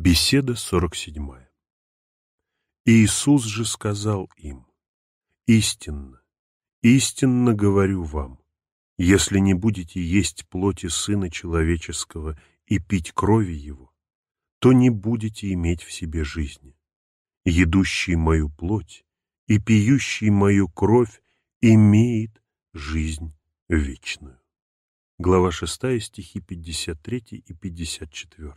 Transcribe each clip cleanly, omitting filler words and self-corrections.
Беседа 47. Иисус же сказал им: «Истинно, истинно говорю вам, если не будете есть плоти Сына Человеческого и пить крови Его, то не будете иметь в себе жизни. Едущий мою плоть и пьющий мою кровь имеет жизнь вечную». Глава 6, стихи 53 и 54.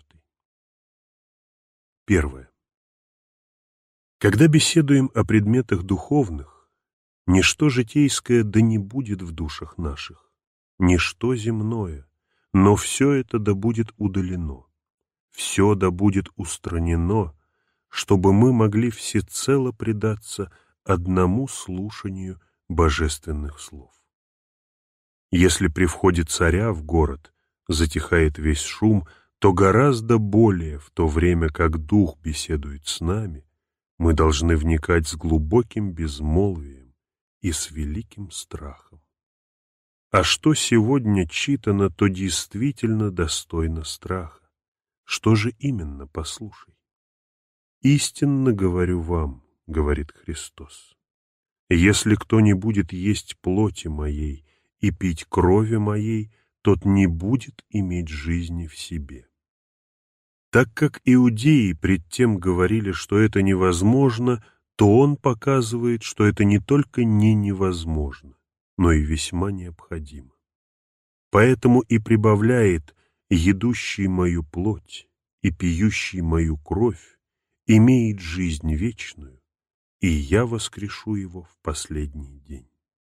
Первое. Когда беседуем о предметах духовных, ничто житейское да не будет в душах наших, ничто земное, но все это да будет удалено, все да будет устранено, чтобы мы могли всецело предаться одному слушанию божественных слов. Если при входе царя в город затихает весь шум, то гораздо более в то время, как Дух беседует с нами, мы должны вникать с глубоким безмолвием и с великим страхом. А что сегодня читано, то действительно достойно страха. Что же именно, послушай? «Истинно говорю вам, — говорит Христос, — если кто не будет есть плоти моей и пить крови моей, тот не будет иметь жизни в себе». Так как иудеи пред тем говорили, что это невозможно, то он показывает, что это не только не невозможно, но и весьма необходимо. Поэтому и прибавляет: «Едущий мою плоть и пьющий мою кровь имеет жизнь вечную, и я воскрешу его в последний день».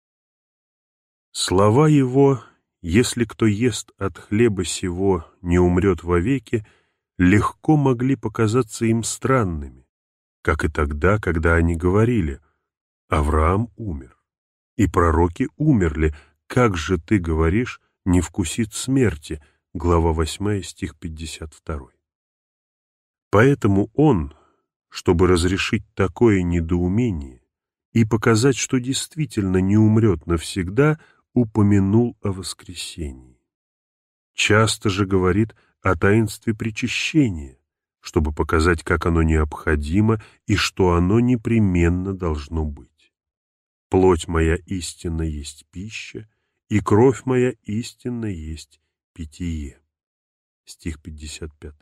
Слова его: «Если кто ест от хлеба сего, не умрет вовеки», легко могли показаться им странными, как и тогда, когда они говорили: «Авраам умер, и пророки умерли, как же ты говоришь, не вкусит смерти?» Глава 8, стих 52. Поэтому он, чтобы разрешить такое недоумение и показать, что действительно не умрет навсегда, упомянул о воскресении. Часто же говорит о таинстве причащения, чтобы показать, как оно необходимо и что оно непременно должно быть. «Плоть моя истинно есть пища, и кровь моя истинно есть питье». Стих 55.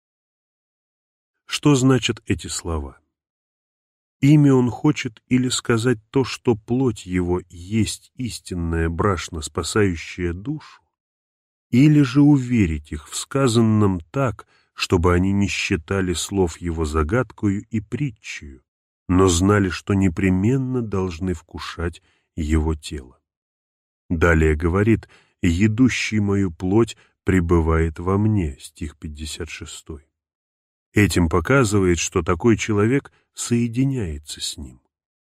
Что значат эти слова? Ими он хочет или сказать то, что плоть его есть истинная брашна, спасающая душу, или же уверить их в сказанном так, чтобы они не считали слов его загадкою и притчею, но знали, что непременно должны вкушать его тело. Далее говорит: «Едущий мою плоть пребывает во мне», стих 56. Этим показывает, что такой человек соединяется с ним.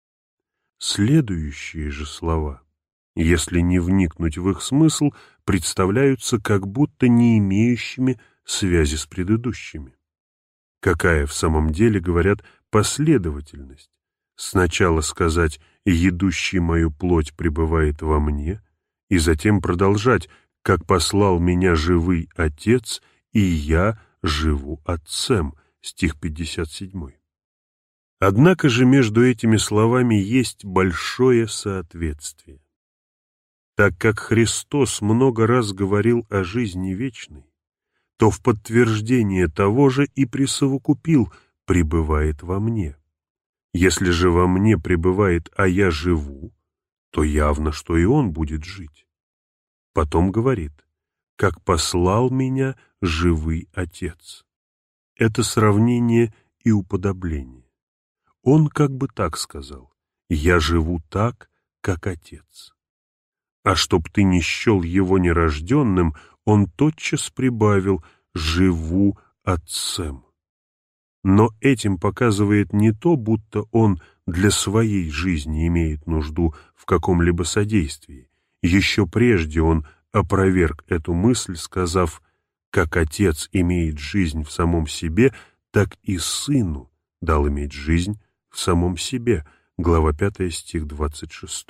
Следующие же слова, если не вникнуть в их смысл, представляются как будто не имеющими связи с предыдущими. Какая в самом деле, говорят, последовательность? Сначала сказать: «Едущий мою плоть пребывает во мне», и затем продолжать: «Как послал меня живый Отец, и я живу Отцем», стих 57. Однако же между этими словами есть большое соответствие. Так как Христос много раз говорил о жизни вечной, то в подтверждение того же и присовокупил: «пребывает во мне». Если же во мне пребывает, а я живу, то явно, что и он будет жить. Потом говорит: «Как послал меня живый Отец». Это сравнение и уподобление. Он как бы так сказал: «Я живу так, как Отец». А чтоб ты не счел его нерожденным, он тотчас прибавил: «живу Отцем». Но этим показывает не то, будто он для своей жизни имеет нужду в каком-либо содействии. Еще прежде он опроверг эту мысль, сказав: «Как Отец имеет жизнь в самом себе, так и Сыну дал иметь жизнь в самом себе». Глава 5, стих 26.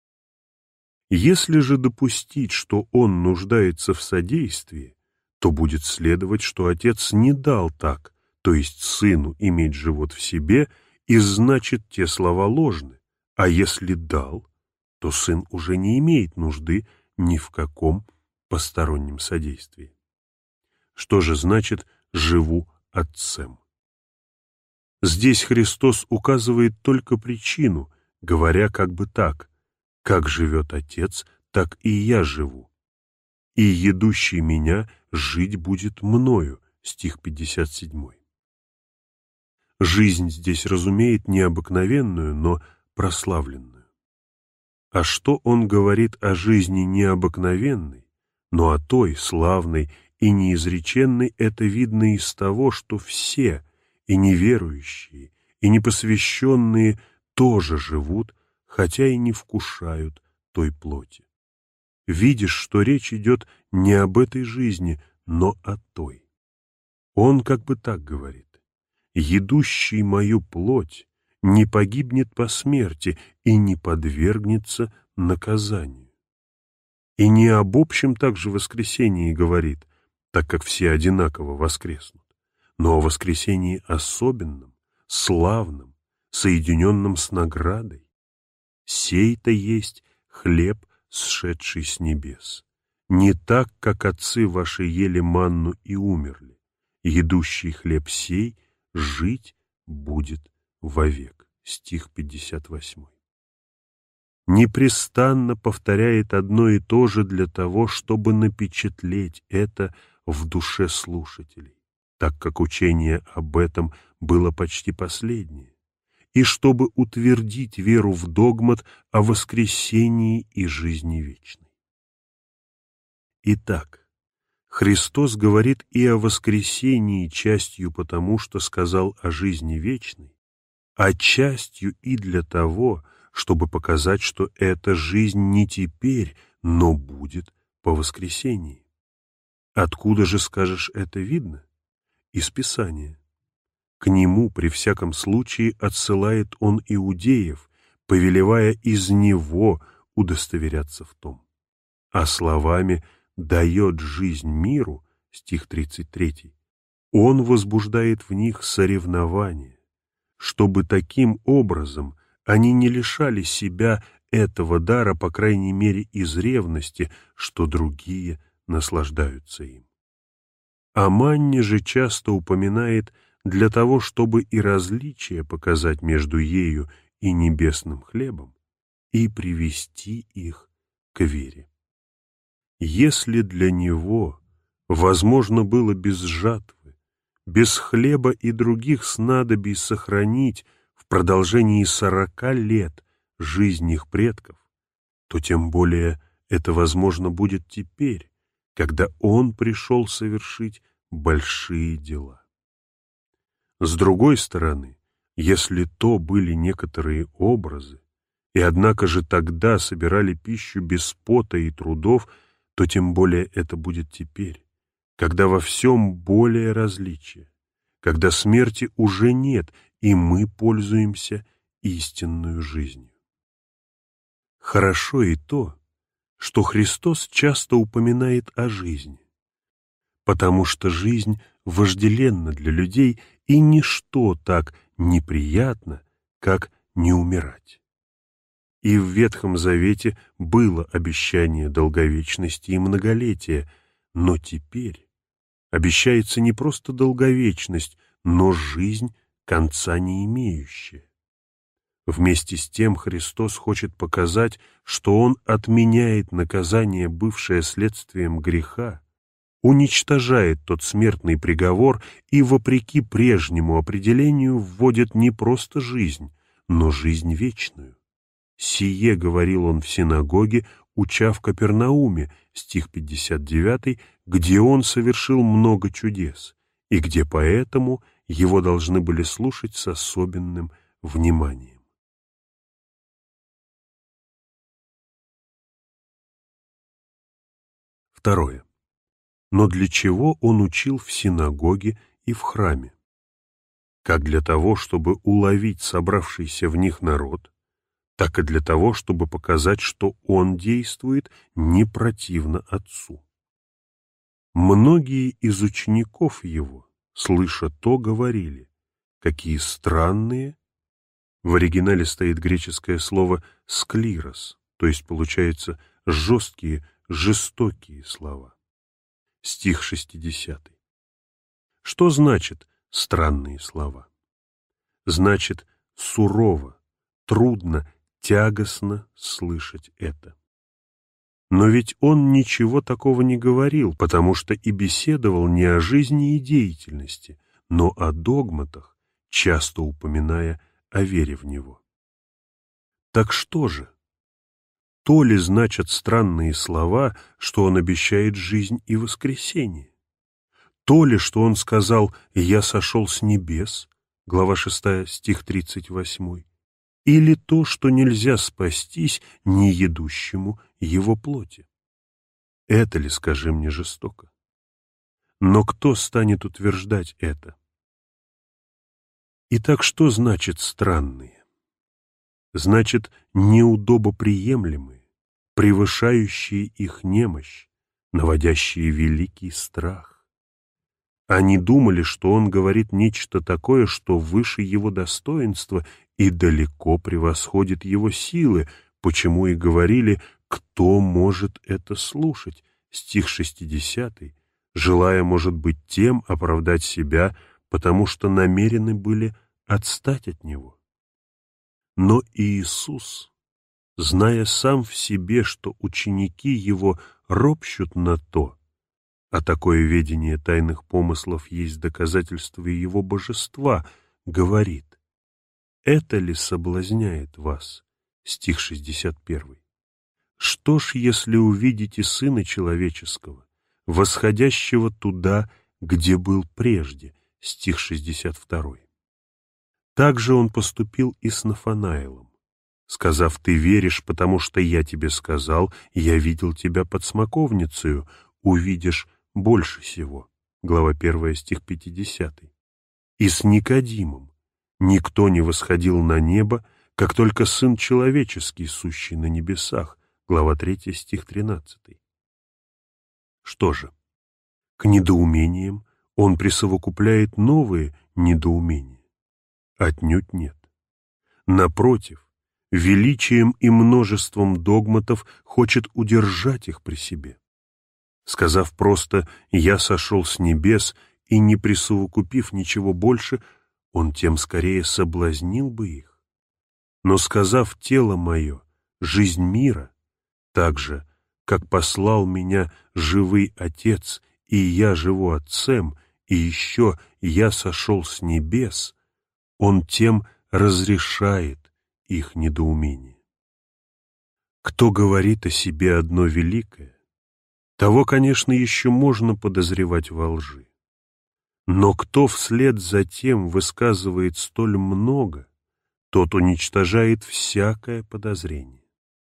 Если же допустить, что он нуждается в содействии, то будет следовать, что Отец не дал так, то есть сыну иметь живот в себе, и значит, те слова ложны, а если дал, то сын уже не имеет нужды ни в каком постороннем содействии. Что же значит «живу Отцем»? Здесь Христос указывает только причину, говоря как бы так: «Как живет Отец, так и я живу. И едущий меня жить будет мною». Стих 57. Жизнь здесь разумеет не обыкновенную, но прославленную. А что он говорит о жизни необыкновенной, но о той, славной и неизреченной, это видно из того, что все, и неверующие, и непосвященные, тоже живут, хотя и не вкушают той плоти. Видишь, что речь идет не об этой жизни, но о той. Он как бы так говорит: «Едущий мою плоть не погибнет по смерти и не подвергнется наказанию». И не об общем также воскресении говорит, так как все одинаково воскреснут, но о воскресении особенном, славном, соединенном с наградой. «Сей-то есть хлеб, сшедший с небес. Не так, как отцы ваши ели манну и умерли. Едущий хлеб сей жить будет вовек». Стих 58. Непрестанно повторяет одно и то же для того, чтобы напечатлеть это в душе слушателей, так как учение об этом было почти последнее, и чтобы утвердить веру в догмат о воскресении и жизни вечной. Итак, Христос говорит и о воскресении частью потому, что сказал о жизни вечной, а частью и для того, чтобы показать, что эта жизнь не теперь, но будет по воскресении. Откуда же, скажешь, это видно? Из Писания. К нему при всяком случае отсылает он иудеев, повелевая из него удостоверяться в том. А словами «дает жизнь миру» стих 33, он возбуждает в них соревнование, чтобы таким образом они не лишали себя этого дара, по крайней мере, из ревности, что другие наслаждаются им. О манне же часто упоминает для того, чтобы и различие показать между ею и небесным хлебом, и привести их к вере. Если для него возможно было без жатвы, без хлеба и других снадобий сохранить в продолжении 40 лет жизнь их предков, то тем более это возможно будет теперь, когда он пришел совершить большие дела. С другой стороны, если то были некоторые образы, и однако же тогда собирали пищу без пота и трудов, то тем более это будет теперь, когда во всем более различие, когда смерти уже нет, и мы пользуемся истинную жизнью. Хорошо и то, что Христос часто упоминает о жизни, потому что жизнь вожделенна для людей, и ничто так неприятно, как не умирать. И в Ветхом Завете было обещание долговечности и многолетия, но теперь обещается не просто долговечность, но жизнь, конца не имеющая. Вместе с тем Христос хочет показать, что Он отменяет наказание, бывшее следствием греха, уничтожает тот смертный приговор и, вопреки прежнему определению, вводит не просто жизнь, но жизнь вечную. «Сие говорил он в синагоге, уча в Капернауме», стих 59, где он совершил много чудес, и где поэтому его должны были слушать с особенным вниманием. Второе. Но для чего он учил в синагоге и в храме? Как для того, чтобы уловить собравшийся в них народ, так и для того, чтобы показать, что он действует не противно Отцу. Многие из учеников его, слыша то, говорили: какие странные. В оригинале стоит греческое слово «склирос», то есть, получается, жесткие, жестокие слова. Стих 60. Что значит странные слова? Значит, сурово, трудно, тягостно слышать это. Но ведь он ничего такого не говорил, потому что и беседовал не о жизни и деятельности, но о догматах, часто упоминая о вере в него. Так что же? То ли значат странные слова, что он обещает жизнь и воскресение? То ли, что он сказал «Я сошел с небес», глава 6, стих 38, или то, что нельзя спастись не едущему его плоти? Это ли, скажи мне, жестоко? Но кто станет утверждать это? Итак, что значит странные? Значит, неудобоприемлемые, превышающие их немощь, наводящие великий страх. Они думали, что он говорит нечто такое, что выше его достоинства и далеко превосходит его силы, почему и говорили: «Кто может это слушать?» Стих 60, желая, может быть, тем оправдать себя, потому что намерены были отстать от него. Но Иисус, зная сам в себе, что ученики его ропщут на то, а такое ведение тайных помыслов есть доказательство его божества, говорит: «Это ли соблазняет вас?» Стих 61. «Что ж, если увидите Сына Человеческого, восходящего туда, где был прежде?» Стих 62. Также он поступил и с Нафанаилом, сказав: «Ты веришь, потому что я тебе сказал, я видел тебя под смоковницею, увидишь больше сего». Глава 1, стих 50. И с Никодимом: «Никто не восходил на небо, как только Сын Человеческий, сущий на небесах». Глава 3, стих 13. Что же, к недоумениям он присовокупляет новые недоумения? Отнюдь нет. Напротив, величием и множеством догматов хочет удержать их при себе. Сказав просто «я сошел с небес» и не присовокупив ничего больше, он тем скорее соблазнил бы их. Но сказав «тело мое, жизнь мира», так же, как послал меня живый Отец, и я живу Отцем, и еще я сошел с небес, он тем разрешает их недоумение. Кто говорит о себе одно великое, того, конечно, еще можно подозревать во лжи. Но кто вслед за тем высказывает столь много, тот уничтожает всякое подозрение.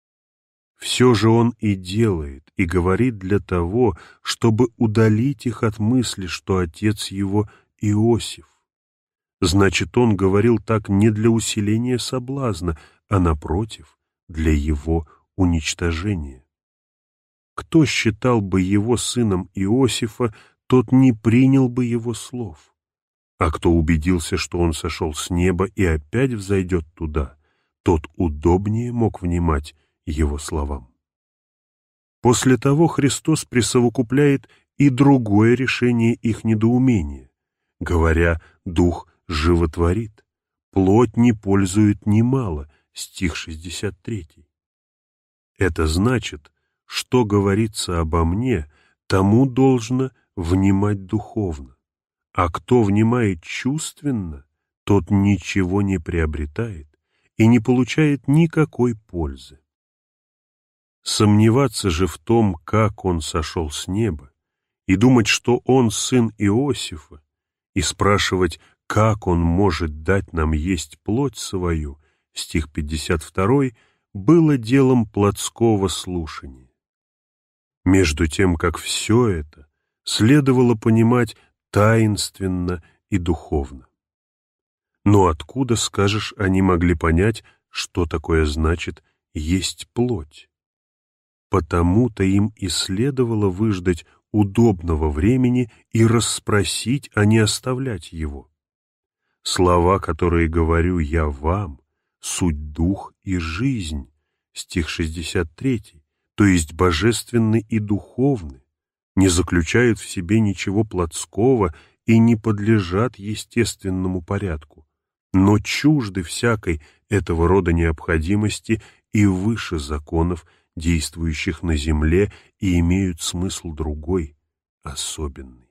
Все же он и делает, и говорит для того, чтобы удалить их от мысли, что отец его Иосиф. Значит, он говорил так не для усиления соблазна, а, напротив, для его уничтожения. Кто считал бы его сыном Иосифа, тот не принял бы его слов. А кто убедился, что он сошел с неба и опять взойдет туда, тот удобнее мог внимать его словам. После того Христос присовокупляет и другое решение их недоумения, говоря: «Дух животворит, плоть не пользует немало», стих 63. Это значит, что говорится обо мне, тому должно внимать духовно, а кто внимает чувственно, тот ничего не приобретает и не получает никакой пользы. Сомневаться же в том, как он сошел с неба, и думать, что он сын Иосифа, и спрашивать, как он может дать нам есть плоть свою, стих 52, было делом плотского слушания. Между тем, как все это следовало понимать таинственно и духовно. Но откуда, скажешь, они могли понять, что такое значит «есть плоть»? Потому-то им и следовало выждать удобного времени и расспросить, а не оставлять его. Слова, которые говорю я вам, суть дух и жизнь, стих 63, то есть божественны и духовны, не заключают в себе ничего плотского и не подлежат естественному порядку, но чужды всякой этого рода необходимости и выше законов, действующих на земле, и имеют смысл другой, особенный.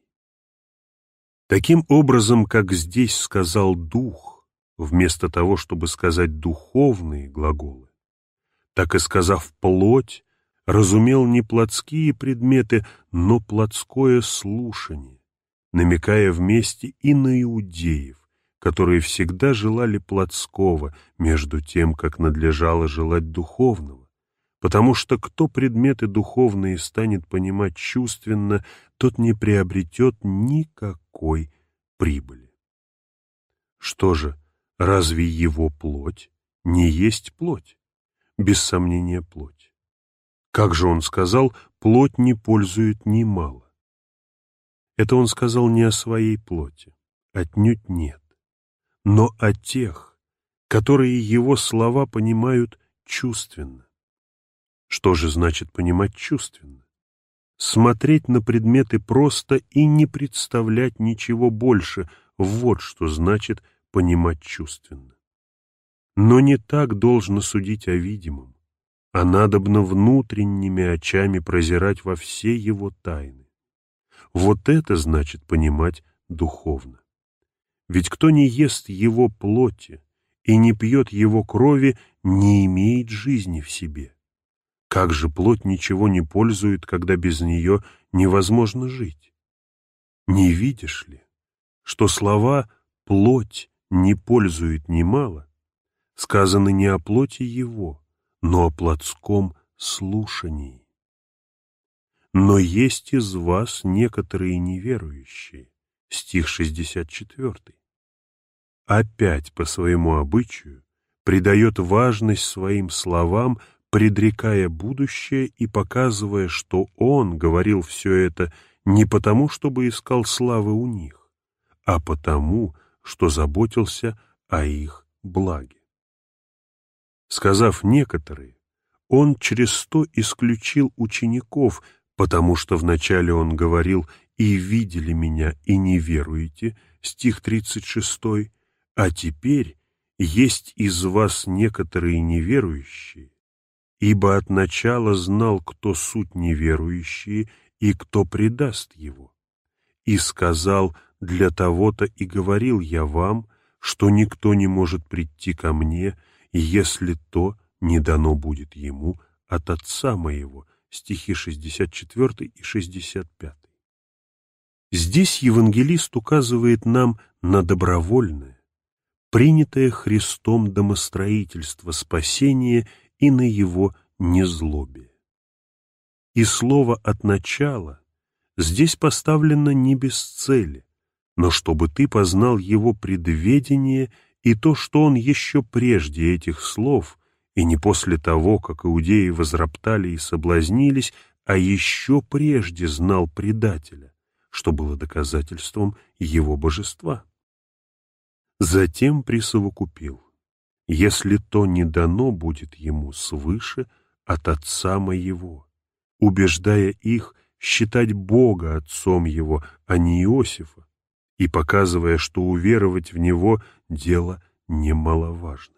Таким образом, как здесь сказал дух, вместо того, чтобы сказать духовные глаголы, так и сказав плоть, разумел не плотские предметы, но плотское слушание, намекая вместе и на иудеев, которые всегда желали плотского, между тем, как надлежало желать духовного, потому что кто предметы духовные станет понимать чувственно, тот не приобретет никакой прибыли. Что же, разве его плоть не есть плоть? Без сомнения, плоть. Как же он сказал, плоть не пользует немало? Это он сказал не о своей плоти, отнюдь нет, но о тех, которые его слова понимают чувственно. Что же значит понимать чувственно? Смотреть на предметы просто и не представлять ничего больше — вот что значит понимать чувственно. Но не так должно судить о видимом, а надобно внутренними очами прозирать во все его тайны. Вот это значит понимать духовно. Ведь кто не ест его плоти и не пьет его крови, не имеет жизни в себе. Как же плоть ничего не пользует, когда без нее невозможно жить? Не видишь ли, что слова «плоть не пользует немало» сказаны не о плоти его, но о плотском слушании? «Но есть из вас некоторые неверующие», стих 64. Опять по своему обычаю придает важность своим словам, предрекая будущее и показывая, что он говорил все это не потому, чтобы искал славы у них, а потому, что заботился о их благе. Сказав «некоторые», он через то исключил учеников, потому что вначале он говорил «и видели меня, и не веруете», стих 36, а теперь «есть из вас некоторые неверующие, ибо от начала знал, кто суть неверующие и кто предаст его. И сказал, для того-то и говорил я вам, что никто не может прийти ко мне, если то не дано будет ему от Отца моего». Стихи 64 и 65. Здесь евангелист указывает нам на добровольное, принятое Христом домостроительство спасения и на его незлобие. И слово «от начала» здесь поставлено не без цели, но чтобы ты познал его предведение и то, что он еще прежде этих слов, и не после того, как иудеи возроптали и соблазнились, а еще прежде знал предателя, что было доказательством его божества. Затем присовокупил: «Если то не дано будет ему свыше от Отца моего», убеждая их считать Бога Отцом его, а не Иосифа, и показывая, что уверовать в него — дело немаловажное.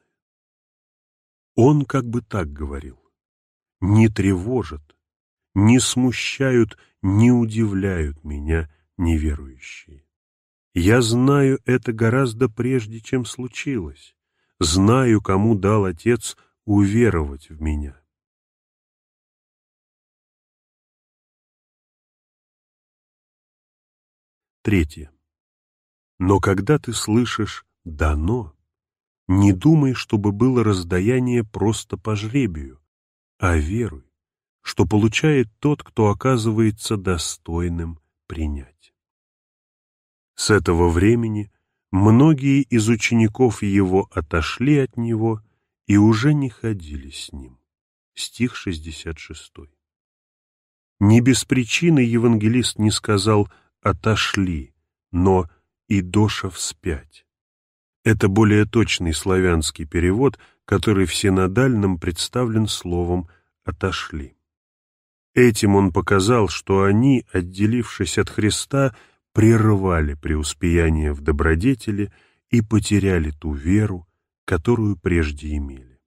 Он как бы так говорил: «Не тревожат, не смущают, не удивляют меня неверующие. Я знаю это гораздо прежде, чем случилось, знаю, кому дал Отец уверовать в меня». Третье. Но когда ты слышишь «дано», не думай, чтобы было раздаяние просто по жребию, а веруй, что получает тот, кто оказывается достойным принять. С этого времени многие из учеников его отошли от него и уже не ходили с ним. Стих 66. Не без причины евангелист не сказал «отошли», но «идоша вспять». Это более точный славянский перевод, который в синодальном представлен словом «отошли». Этим он показал, что они, отделившись от Христа, прервали преуспеяние в добродетели и потеряли ту веру, которую прежде имели.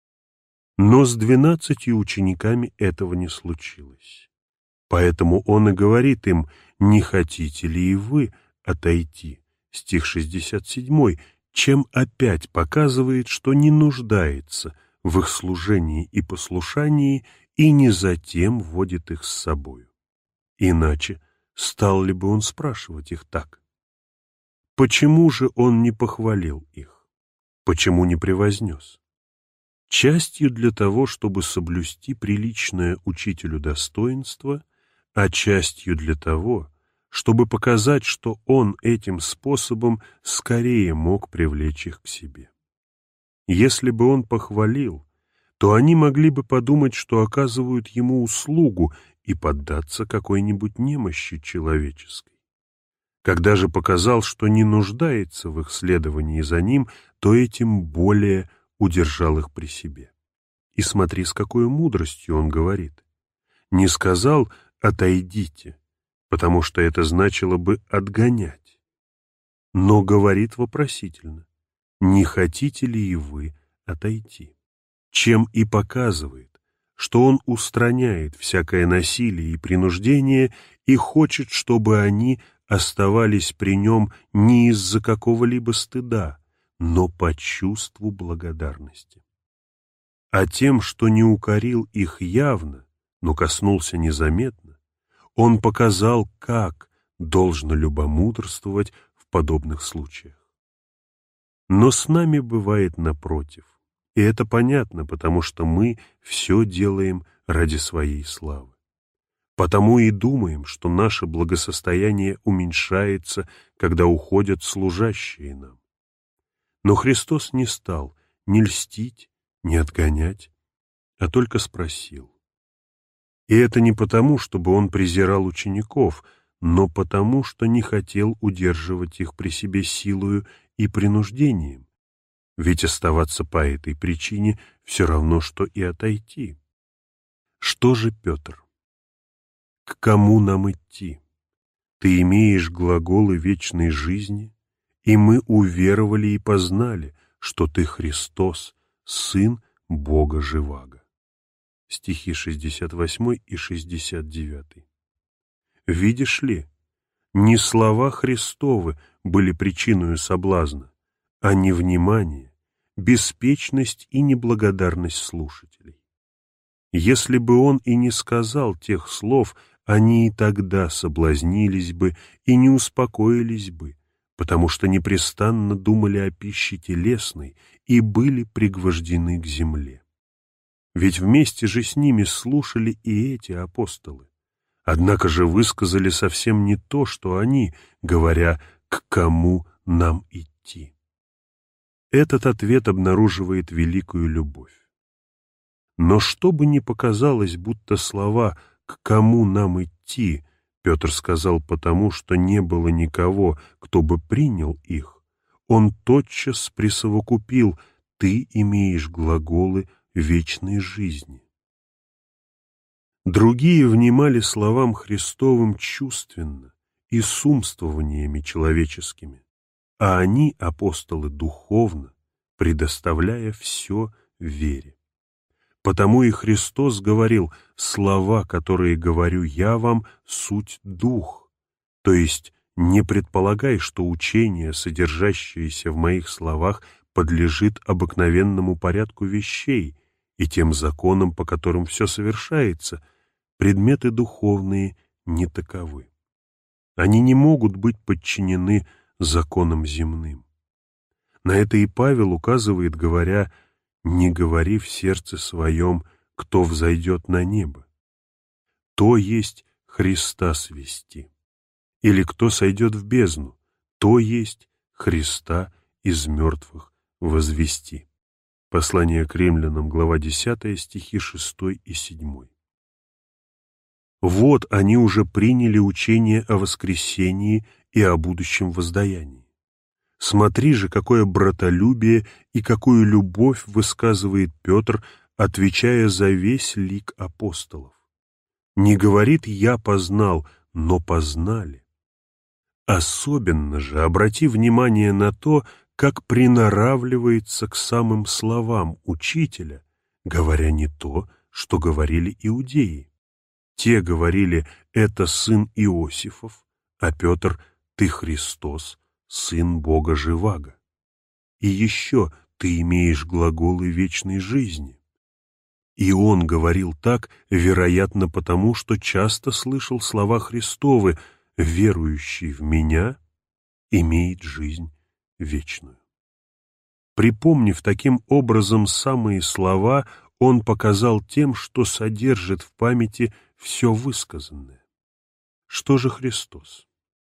Но с 12 учениками этого не случилось. Поэтому он и говорит им: «Не хотите ли и вы отойти?» Стих 67, чем опять показывает, что не нуждается в их служении и послушании и не затем водит их с собою. Иначе стал ли бы он спрашивать их так? Почему же он не похвалил их? Почему не превознес? Частью для того, чтобы соблюсти приличное учителю достоинство, а частью для того, чтобы показать, что он этим способом скорее мог привлечь их к себе. Если бы он похвалил, то они могли бы подумать, что оказывают ему услугу и поддаться какой-нибудь немощи человеческой. Когда же показал, что не нуждается в их следовании за ним, то этим более удержал их при себе. И смотри, с какой мудростью он говорит. Не сказал «отойдите», потому что это значило бы отгонять, но говорит вопросительно: «Не хотите ли и вы отойти?» Чем и показывает, что он устраняет всякое насилие и принуждение и хочет, чтобы они оставались при нем не из-за какого-либо стыда, но по чувству благодарности. А тем, что не укорил их явно, но коснулся незаметно, он показал, как должно любомудрствовать в подобных случаях. Но с нами бывает напротив, и это понятно, потому что мы все делаем ради своей славы. Потому и думаем, что наше благосостояние уменьшается, когда уходят служащие нам. Но Христос не стал ни льстить, ни отгонять, а только спросил. И это не потому, чтобы он презирал учеников, но потому, что не хотел удерживать их при себе силою и принуждением, ведь оставаться по этой причине все равно, что и отойти. Что же, Петр? К кому нам идти? Ты имеешь глаголы вечной жизни, и мы уверовали и познали, что ты Христос, Сын Бога Живаго. Стихи 68 и 69. Видишь ли, не слова Христовы были причиной соблазна, а невнимание, беспечность и неблагодарность слушателей. Если бы он и не сказал тех слов, они и тогда соблазнились бы и не успокоились бы, потому что непрестанно думали о пище телесной и были пригвождены к земле. Ведь вместе же с ними слушали и эти апостолы. Однако же высказали совсем не то, что они, говоря «к кому нам идти?». Этот ответ обнаруживает великую любовь. Но чтобы не показалось, будто слова «к кому нам идти» Петр сказал потому, что не было никого, кто бы принял их, он тотчас присовокупил: «Ты имеешь глаголы вечной жизни». Другие внимали словам Христовым чувственно и с умствованиями человеческими, а они, апостолы, духовно, предоставляя все вере. Потому и Христос говорил: «Слова, которые говорю я вам, суть дух». То есть не предполагай, что учение, содержащееся в моих словах, подлежит обыкновенному порядку вещей и тем законам, по которым все совершается. Предметы духовные не таковы. Они не могут быть подчинены законам земным. На это и Павел указывает, говоря: «Не говори в сердце своем, кто взойдет на небо, то есть Христа свести, или кто сойдет в бездну, то есть Христа из мертвых возвести». Послание к римлянам, глава 10, стихи 6 и 7. Вот они уже приняли учение о воскресении и о будущем воздаянии. Смотри же, какое братолюбие и какую любовь высказывает Петр, отвечая за весь лик апостолов. Не говорит «я познал», но познали. Особенно же обрати внимание на то, как приноравливается к самым словам учителя, говоря не то, что говорили иудеи. Те говорили «это сын Иосифов», а Петр «ты Христос, сын Бога живаго». И еще «ты имеешь глаголы вечной жизни». И он говорил так, вероятно, потому что часто слышал слова Христовы: «Верующий в Меня имеет жизнь вечную». Припомнив таким образом самые слова, он показал тем, что содержит в памяти все высказанное. Что же Христос?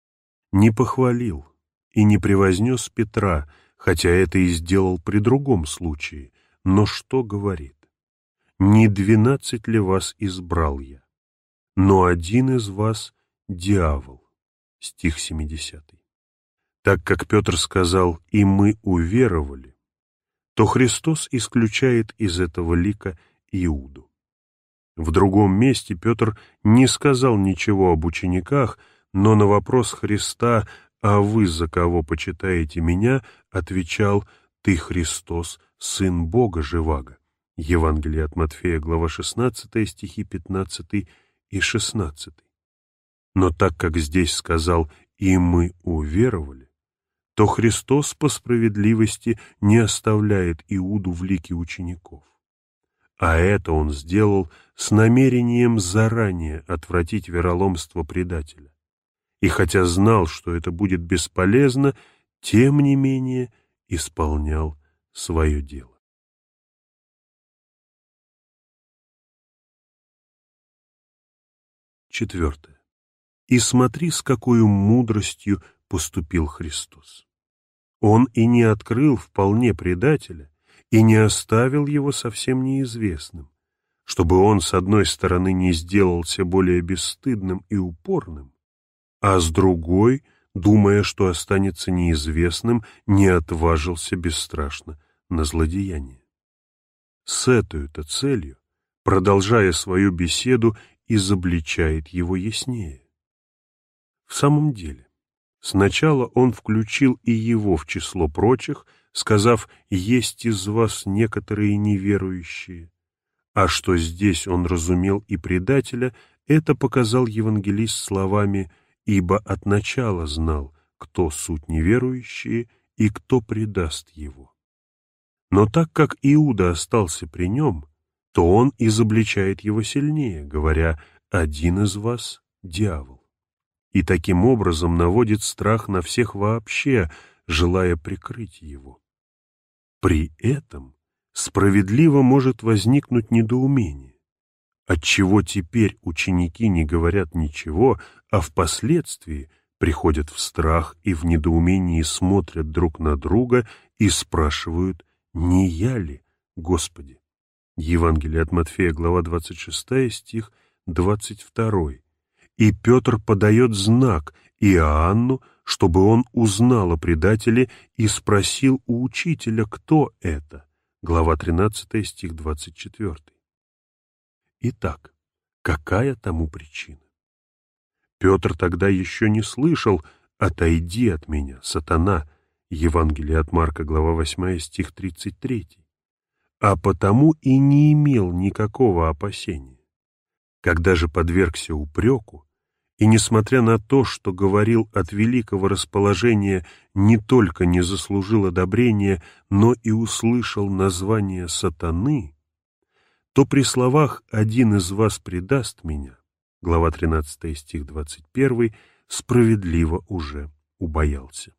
Не похвалил и не превознес Петра, хотя это и сделал при другом случае, но что говорит? «Не 12 ли вас избрал я? Но один из вас — дьявол». Стих 70. Так как Петр сказал «и мы уверовали», то Христос исключает из этого лика Иуду. В другом месте Петр не сказал ничего об учениках, но на вопрос Христа «А вы за кого почитаете меня?» отвечал «Ты Христос, Сын Бога живаго». Евангелие от Матфея, глава 16, стихи 15 и 16. Но так как здесь сказал «и мы уверовали», то Христос по справедливости не оставляет Иуду в лике учеников. А это он сделал с намерением заранее отвратить вероломство предателя. И хотя знал, что это будет бесполезно, тем не менее исполнял свое дело. Четвертое. И смотри, с какой мудростью поступил Христос. Он и не открыл вполне предателя, и не оставил его совсем неизвестным, чтобы он, с одной стороны, не сделался более бесстыдным и упорным, а с другой, думая, что останется неизвестным, не отважился бесстрашно на злодеяние. С этой-то целью, продолжая свою беседу, изобличает его яснее. В самом деле, сначала он включил и его в число прочих, сказав «есть из вас некоторые неверующие». А что здесь он разумел и предателя, это показал евангелист словами «ибо от начала знал, кто суть неверующие и кто предаст его». Но так как Иуда остался при нем, то он изобличает его сильнее, говоря «один из вас — дьявол». И таким образом наводит страх на всех вообще, желая прикрыть его. При этом справедливо может возникнуть недоумение. Отчего теперь ученики не говорят ничего, а впоследствии приходят в страх и в недоумении смотрят друг на друга и спрашивают «Не я ли, Господи?» Евангелие от Матфея, глава 26, стих 22. И Петр подает знак Иоанну, чтобы он узнал о предателе и спросил у учителя, кто это. Глава 13, стих 24. Итак, какая тому причина? Петр тогда еще не слышал «Отойди от меня, сатана» Евангелие от Марка, глава 8, стих 33, а потому и не имел никакого опасения. Когда же подвергся упреку, и, несмотря на то, что говорил от великого расположения, не только не заслужил одобрения, но и услышал название сатаны, то при словах «один из вас предаст меня» глава 13, стих 21, справедливо уже убоялся.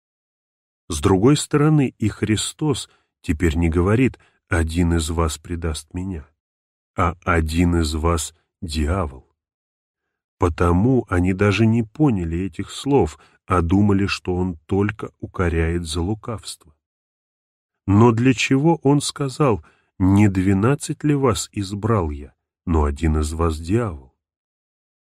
С другой стороны, и Христос теперь не говорит «один из вас предаст меня», а «один из вас дьявол». Потому они даже не поняли этих слов, а думали, что он только укоряет за лукавство. Но для чего он сказал «не 12 ли вас избрал я, но один из вас дьявол»?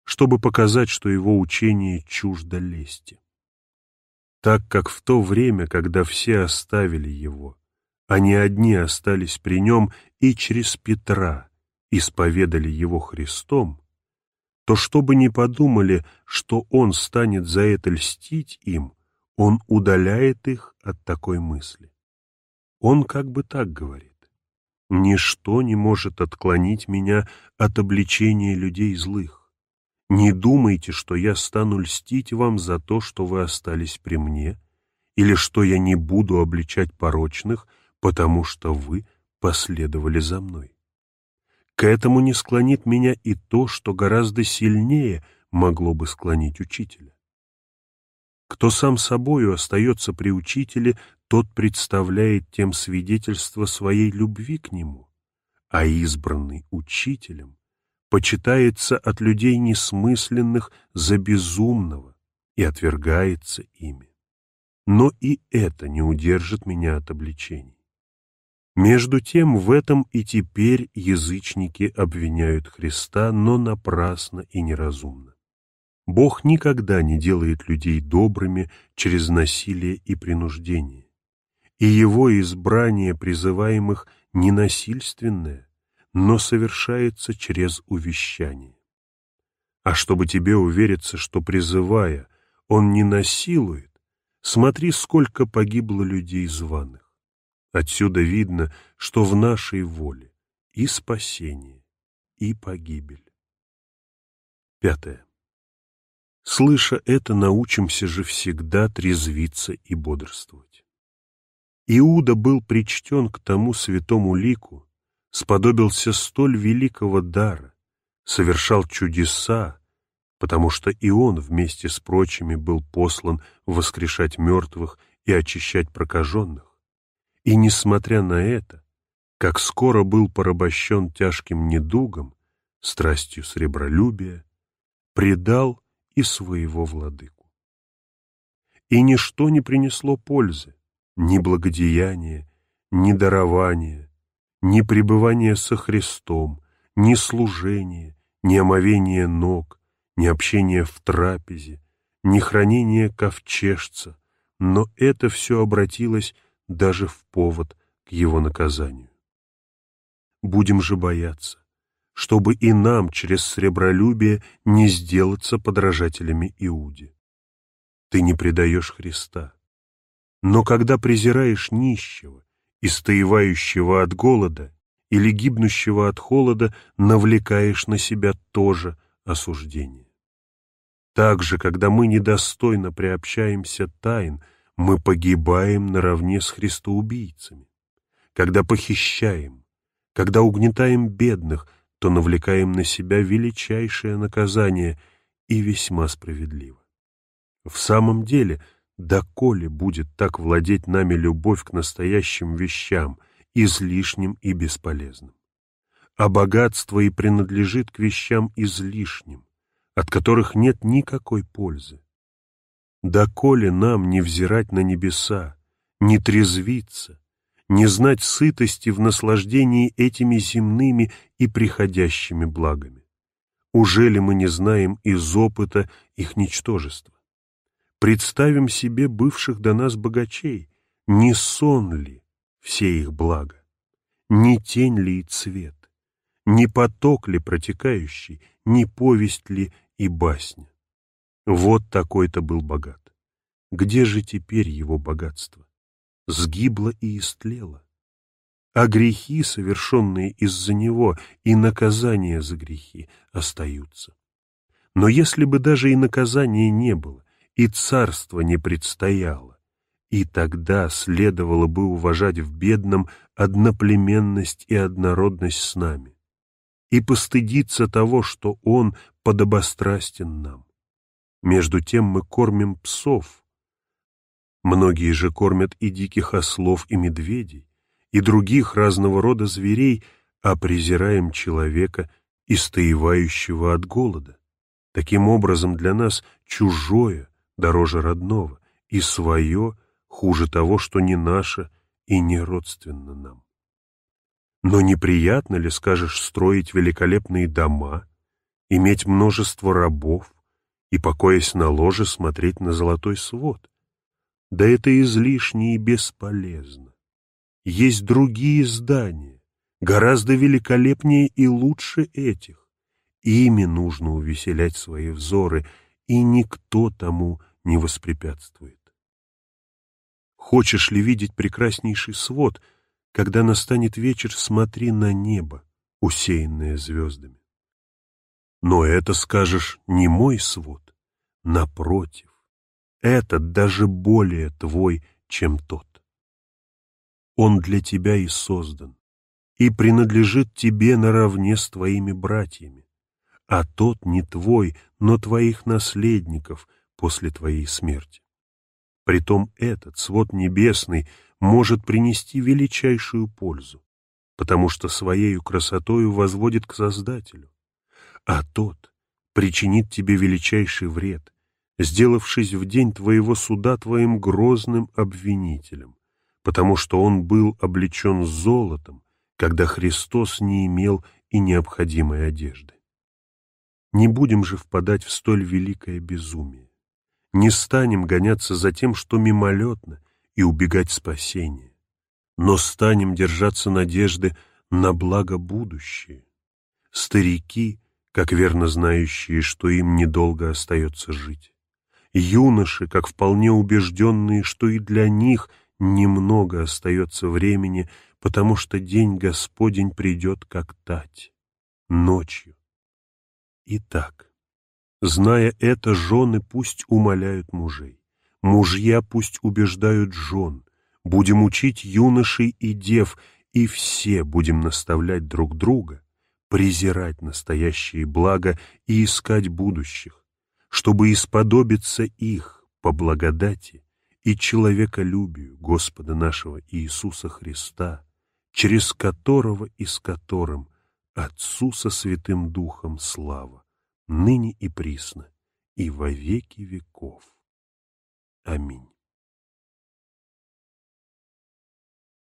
чтобы показать, что его учение чуждо лести. Так как в то время, когда все оставили его, они одни остались при нем и через Петра исповедали его Христом, то чтобы не подумали, что он станет за это льстить им, он удаляет их от такой мысли. Он как бы так говорит: «Ничто не может отклонить меня от обличения людей злых. Не думайте, что я стану льстить вам за то, что вы остались при мне, или что я не буду обличать порочных, потому что вы последовали за мной. К этому не склонит меня и то, что гораздо сильнее могло бы склонить учителя. Кто сам собою остается при учителе, тот представляет тем свидетельство своей любви к нему, а избранный учителем почитается от людей несмысленных за безумного и отвергается ими. Но и это не удержит меня от обличений. Между тем в этом и теперь язычники обвиняют Христа, но напрасно и неразумно. Бог никогда не делает людей добрыми через насилие и принуждение, и Его избрание призываемых не насильственное, но совершается через увещание. А чтобы тебе увериться, что, призывая, Он не насилует, смотри, сколько погибло людей званых. Отсюда видно, что в нашей воле и спасение, и погибель. 5. Слыша это, научимся же всегда трезвиться и бодрствовать. Иуда был причтен к тому святому лику, сподобился столь великого дара, совершал чудеса, потому что и он вместе с прочими был послан воскрешать мертвых и очищать прокаженных. И, несмотря на это, как скоро был порабощен тяжким недугом, страстью сребролюбия, предал и своего владыку. И ничто не принесло пользы, ни благодеяния, ни дарования, ни пребывания со Христом, ни служения, ни омовения ног, ни общения в трапезе, ни хранения ковчежца, но это все обратилось даже в повод к его наказанию. Будем же бояться, чтобы и нам через сребролюбие не сделаться подражателями Иуде. Ты не предаешь Христа, но когда презираешь нищего, истоевающего от голода или гибнущего от холода, навлекаешь на себя тоже осуждение. Также, когда мы недостойно приобщаемся тайн, мы погибаем наравне с христоубийцами. Когда похищаем, когда угнетаем бедных, то навлекаем на себя величайшее наказание и весьма справедливо. В самом деле, доколе будет так владеть нами любовь к настоящим вещам, излишним и бесполезным? А богатство и принадлежит к вещам излишним, от которых нет никакой пользы. Доколе нам не взирать на небеса, не трезвиться, не знать сытости в наслаждении этими земными и приходящими благами? Ужели мы не знаем из опыта их ничтожества? Представим себе бывших до нас богачей, не сон ли все их блага, не тень ли и цвет, не поток ли протекающий, не повесть ли и басня? Вот такой-то был богат. Где же теперь его богатство? Сгибло и истлело. А грехи, совершенные из-за него, и наказания за грехи остаются. Но если бы даже и наказания не было, и царство не предстояло, и тогда следовало бы уважать в бедном одноплеменность и однородность с нами, и постыдиться того, что он подобострастен нам. Между тем мы кормим псов. Многие же кормят и диких ослов, и медведей, и других разного рода зверей, а презираем человека, истоевающего от голода. Таким образом, для нас чужое дороже родного, и свое хуже того, что не наше и не родственно нам. Но неприятно ли, скажешь, строить великолепные дома иметь множество рабов и, покоясь на ложе, смотреть на золотой свод. Да это излишне и бесполезно. Есть другие здания, гораздо великолепнее и лучше этих. Ими нужно увеселять свои взоры, и никто тому не воспрепятствует. Хочешь ли видеть прекраснейший свод, когда настанет вечер, смотри на небо, усеянное звездами. Но это, скажешь, не мой свод. Напротив, этот даже более твой, чем тот. Он для тебя и создан, и принадлежит тебе наравне с твоими братьями, а тот не твой, но твоих наследников после твоей смерти. Притом этот свод небесный может принести величайшую пользу, потому что своею красотою возводит к Создателю, а тот причинит тебе величайший вред, сделавшись в день твоего суда твоим грозным обвинителем, потому что он был облечен золотом, когда Христос не имел и необходимой одежды. Не будем же впадать в столь великое безумие. Не станем гоняться за тем, что мимолетно, и убегать спасения, но станем держаться надежды на благо будущее. Старики, как верно знающие, что им недолго остается жить. Юноши, как вполне убежденные, что и для них немного остается времени, потому что день Господень придет как тать, ночью. Итак, зная это, жены пусть умоляют мужей, мужья пусть убеждают жен, будем учить юношей и дев, и все будем наставлять друг друга, презирать настоящие блага и искать будущих, чтобы исподобиться их по благодати и человеколюбию Господа нашего Иисуса Христа, через которого и с которым Отцу со Святым Духом слава, ныне и присно, и во веки веков. Аминь.